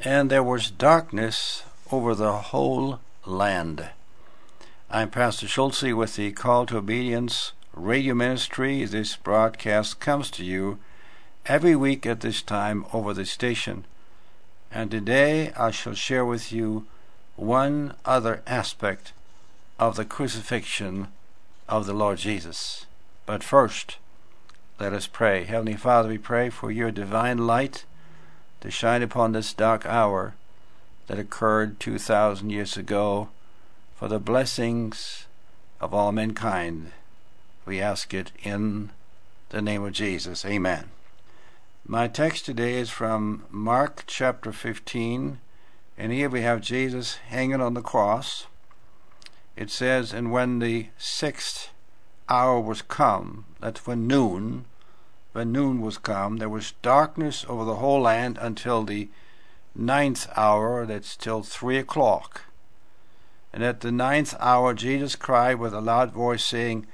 And there was darkness over the whole land. I'm Pastor Schultze with the Call to Obedience radio ministry. This broadcast comes to you every week at this time over the station. And today I shall share with you one other aspect of the crucifixion of the Lord Jesus. But first, let us pray. Heavenly Father, we pray for your divine light to shine upon this dark hour that occurred 2,000 years ago, for the blessings of all mankind. We ask it in the name of Jesus. Amen. My text today is from Mark chapter 15, and here we have Jesus hanging on the cross. It says, and when the 6th hour was come, that's when noon was come, there was darkness over the whole land until the 9th hour, that's till 3 o'clock. And at the 9th hour Jesus cried with a loud voice, saying,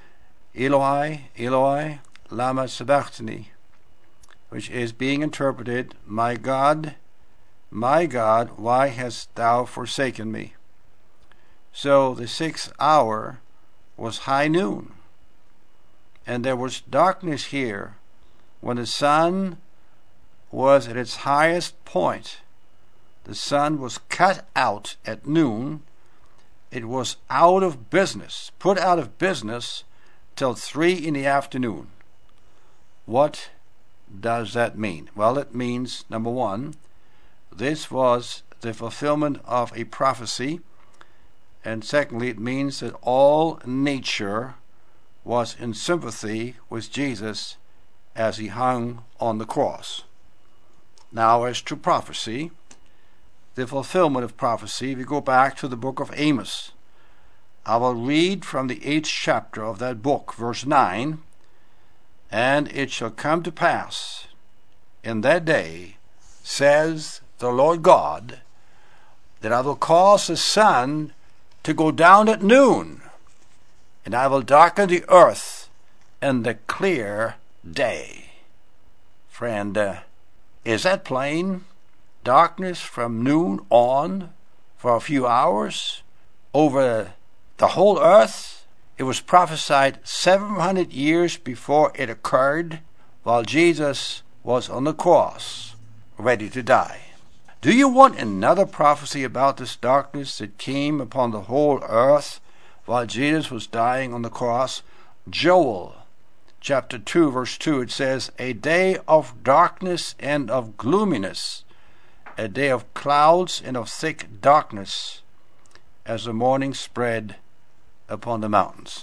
Eloi, Eloi, lama sabachthani, which is being interpreted, my God, why hast thou forsaken me? So the 6th hour was high noon, and there was darkness here when the sun was at its highest point. The sun was cut out at noon. It was out of business, put out of business till 3 in the afternoon. What does that mean? Well, it means, number one, this was the fulfillment of a prophecy, and secondly, it means that all nature was in sympathy with Jesus as he hung on the cross. Now, as to prophecy, the fulfillment of prophecy, we go back to the book of Amos. I will read from the 8th chapter of that book, verse 9, and it shall come to pass in that day, says the Lord God, that I will cause the sun to go down at noon, and I will darken the earth in the clear day. Friend, is that plain? Darkness from noon on for a few hours over the whole earth. It was prophesied 700 years before it occurred, while Jesus was on the cross, ready to die. Do you want another prophecy about this darkness that came upon the whole earth while Jesus was dying on the cross? Joel chapter 2, verse 2, it says, a day of darkness and of gloominess, a day of clouds and of thick darkness, as the morning spread upon the mountains.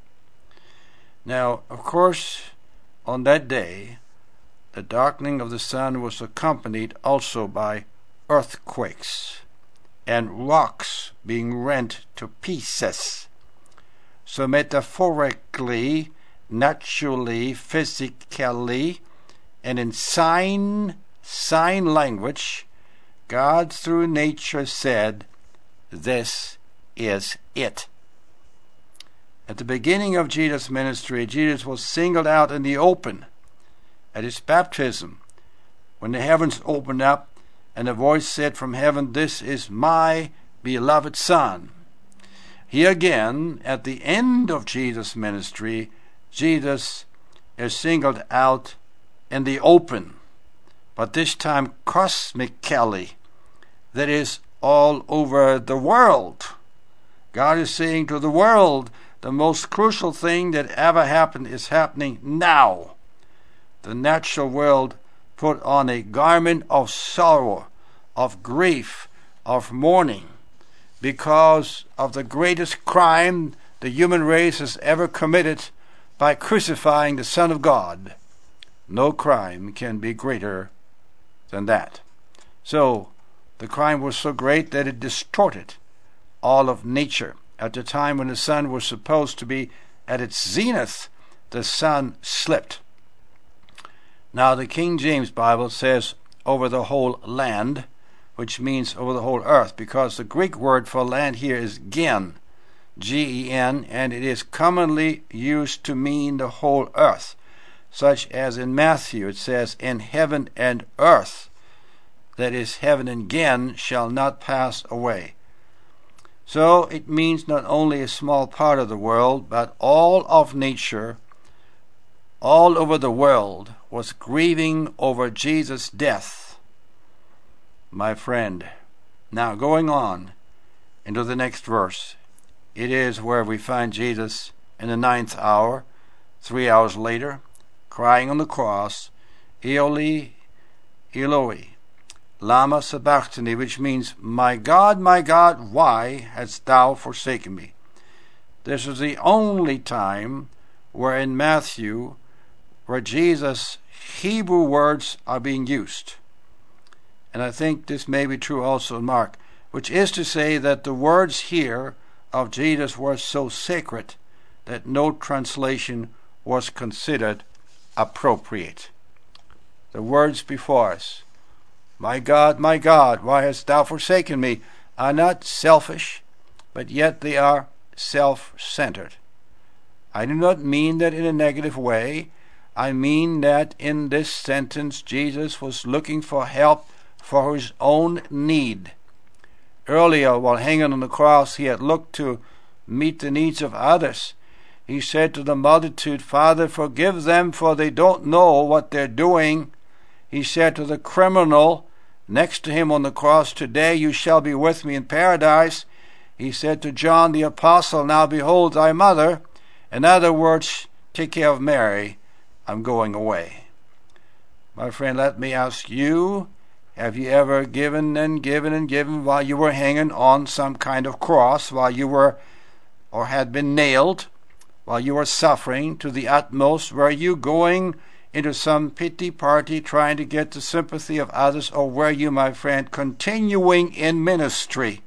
Now, of course, on that day, the darkening of the sun was accompanied also by earthquakes and rocks being rent to pieces. So metaphorically, naturally, physically, and in sign language, God through nature said, this is it. At the beginning of Jesus' ministry, Jesus was singled out in the open at his baptism, when the heavens opened up and a voice said from heaven, this is my beloved Son. Here again, at the end of Jesus' ministry, Jesus is singled out in the open, but this time cosmically, that is, all over the world. God is saying to the world, the most crucial thing that ever happened is happening now. The natural world put on a garment of sorrow, of grief, of mourning, because of the greatest crime the human race has ever committed by crucifying the Son of God. No crime can be greater than that. So, the crime was so great that it distorted all of nature. At the time when the sun was supposed to be at its zenith, the sun slipped. Now, the King James Bible says over the whole land, which means over the whole earth, because the Greek word for land here is gen, G-E-N, and it is commonly used to mean the whole earth, such as in Matthew it says, in heaven and earth that is heaven again, shall not pass away. So it means not only a small part of the world, but all of nature, all over the world, was grieving over Jesus' death. My friend, now going on into the next verse, it is where we find Jesus in the 9th hour, 3 hours later, crying on the cross, Eli, Eloi, lama sabachthani, which means, my God, why hast thou forsaken me? This is the only time where in Matthew, where Jesus' Hebrew words are being used. And I think this may be true also in Mark, which is to say that the words here of Jesus were so sacred that no translation was considered appropriate. The words before us, my God, why hast thou forsaken me, are not selfish, but yet they are self-centered. I do not mean that in a negative way. I mean that in this sentence Jesus was looking for help for his own need. Earlier, while hanging on the cross, he had looked to meet the needs of others. He said to the multitude, Father, forgive them, for they don't know what they're doing. He said to the criminal next to him on the cross, today you shall be with me in paradise. He said to John the apostle, now behold thy mother. In other words, take care of Mary, I'm going away. My friend, let me ask you, have you ever given and given and given while you were hanging on some kind of cross, while you were or had been nailed, while you were suffering to the utmost? Were you going into some pity party trying to get the sympathy of others, or were you, my friend, continuing in ministry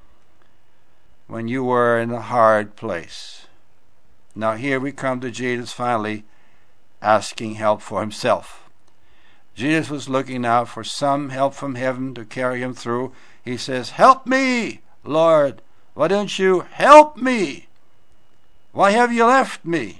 when you were in a hard place? Now here we come to Jesus finally asking help for himself. Jesus was looking now for some help from heaven to carry him through. He says, help me, Lord. Why don't you help me? Why have you left me?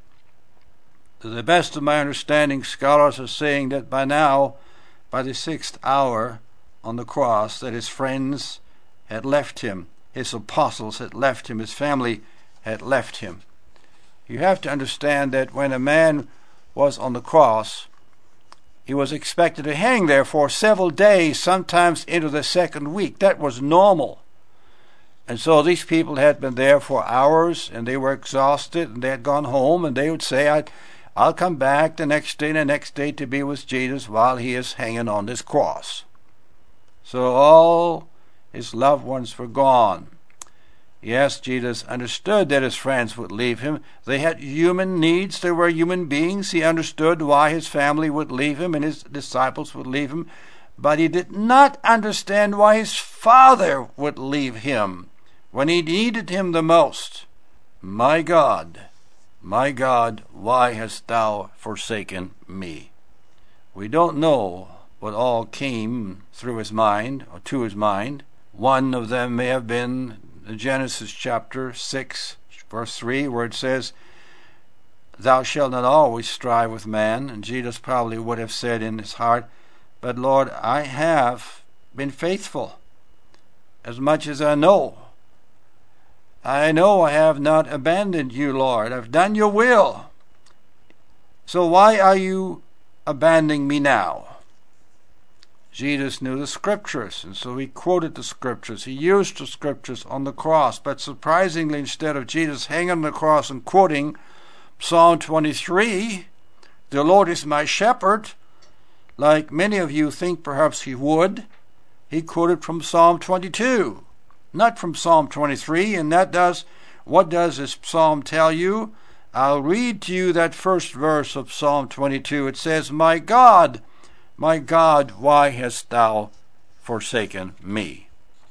To the best of my understanding, scholars are saying that by now, by the 6th hour on the cross, that his friends had left him, his apostles had left him, his family had left him. You have to understand that when a man was on the cross, he was expected to hang there for several days, sometimes into the 2nd week. That was normal. And so these people had been there for hours, and they were exhausted, and they had gone home, and they would say, I'll come back the next day to be with Jesus while he is hanging on this cross. So all his loved ones were gone. Yes, Jesus understood that his friends would leave him. They had human needs. They were human beings. He understood why his family would leave him and his disciples would leave him. But he did not understand why his Father would leave him when he needed him the most. My God, why hast thou forsaken me? We don't know what all came through his mind or to his mind. One of them may have been Genesis chapter 6, verse 3, where it says, thou shalt not always strive with man. And Jesus probably would have said in his heart, but Lord, I have been faithful as much as I know. I know I have not abandoned you, Lord. I've done your will. So why are you abandoning me now? Jesus knew the scriptures, and so he quoted the scriptures. He used the scriptures on the cross. But surprisingly, instead of Jesus hanging on the cross and quoting Psalm 23, the Lord is my shepherd, like many of you think perhaps he would, he quoted from Psalm 22, not from Psalm 23. And what does this psalm tell you? I'll read to you that first verse of Psalm 22. It says, my God, why hast thou forsaken me?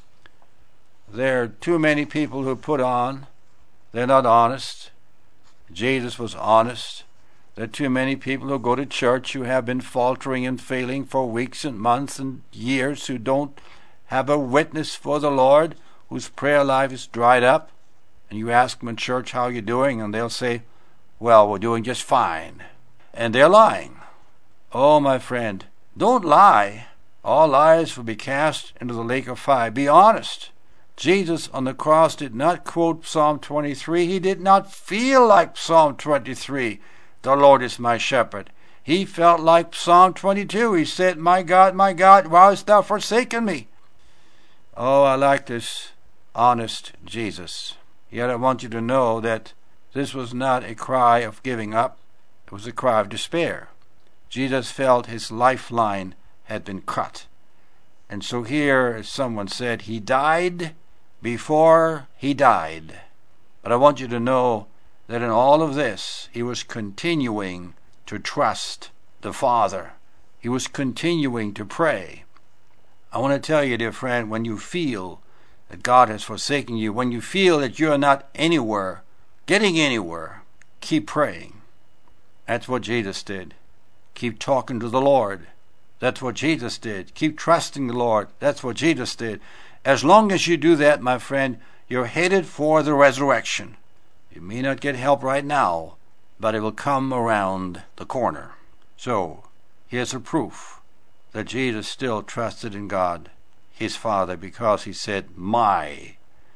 There are too many people who put on. They're not honest. Jesus was honest. There are too many people who go to church who have been faltering and failing for weeks and months and years, who don't have a witness for the Lord, whose prayer life is dried up. And you ask them in church, how are you doing? And they'll say, well, we're doing just fine. And they're lying. Oh, my friend, don't lie all liars will be cast into the lake of fire. Be honest. Jesus on the cross did not quote Psalm 23. He did not feel like Psalm 23. The Lord is my shepherd. He felt like Psalm 22. He said, my God, why hast thou forsaken me? Oh, I like this honest Jesus. Yet I want you to know that this was not a cry of giving up. It was a cry of despair. Jesus felt his lifeline had been cut. And so here, as someone said, he died before he died. But I want you to know that in all of this, he was continuing to trust the Father. He was continuing to pray. I want to tell you, dear friend, when you feel that God has forsaken you, when you feel that you're not anywhere, getting anywhere, keep praying. That's what Jesus did. Keep talking to the Lord. That's what Jesus did. Keep trusting the Lord. That's what Jesus did. As long as you do that, my friend, you're headed for the resurrection. You may not get help right now, but it will come around the corner. So, here's a proof that Jesus still trusted in God, his Father, because he said, my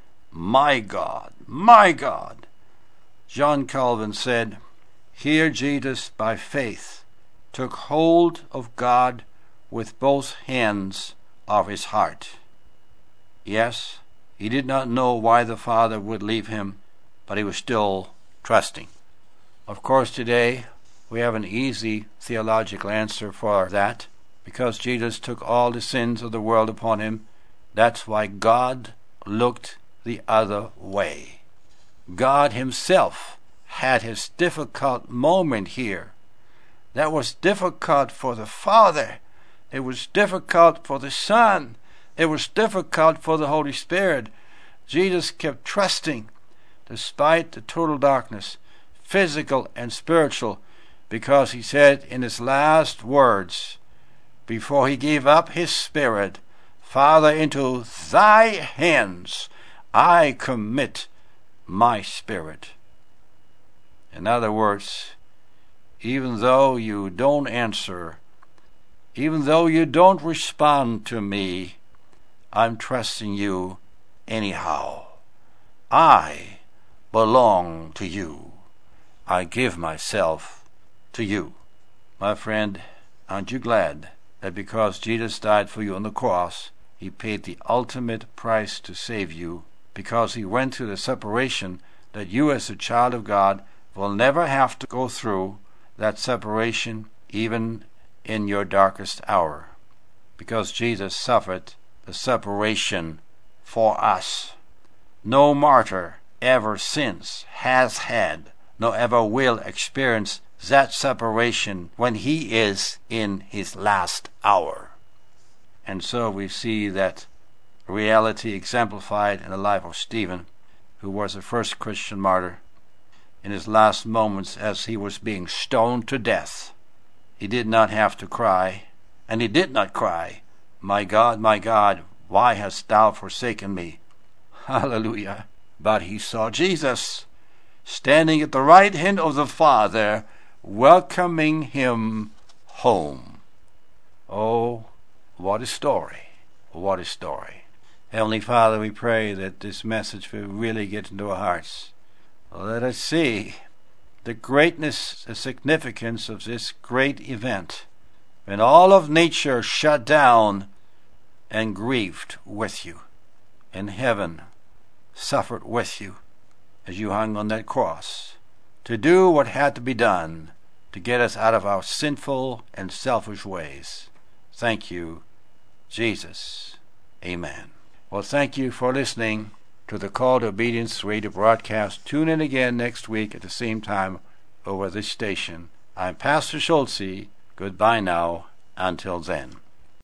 God, my God. John Calvin said, here Jesus by faith took hold of God with both hands of his heart. Yes, he did not know why the Father would leave him, but he was still trusting. Of course, today we have an easy theological answer for that. Because Jesus took all the sins of the world upon him, that's why God looked the other way. God himself had his difficult moment here. That was difficult for the Father. It was difficult for the Son. It was difficult for the Holy Spirit. Jesus kept trusting despite the total darkness, physical and spiritual, because he said in his last words, before he gave up his spirit, Father, into thy hands I commit my spirit. In other words, even though you don't answer, even though you don't respond to me, I'm trusting you anyhow. I belong to you. I give myself to you. My friend, aren't you glad that because Jesus died for you on the cross, he paid the ultimate price to save you, because he went through the separation that you as a child of God will never have to go through, that separation even in your darkest hour, because Jesus suffered the separation for us. No martyr ever since has had, nor ever will experience that separation when he is in his last hour. And so we see that reality exemplified in the life of Stephen, who was the first Christian martyr. In his last moments as he was being stoned to death, he did not have to cry, and he did not cry, my God, why hast thou forsaken me? Hallelujah. But he saw Jesus standing at the right hand of the Father, welcoming him home. Oh, what a story. What a story. Heavenly Father, we pray that this message will really get into our hearts. Let us see the greatness, the significance of this great event, when all of nature shut down and grieved with you, and heaven suffered with you as you hung on that cross, to do what had to be done to get us out of our sinful and selfish ways. Thank you, Jesus. Amen. Well, thank you for listening to the Call to Obedience radio broadcast. Tune in again next week at the same time over this station. I'm Pastor Schulze. Goodbye now. Until then.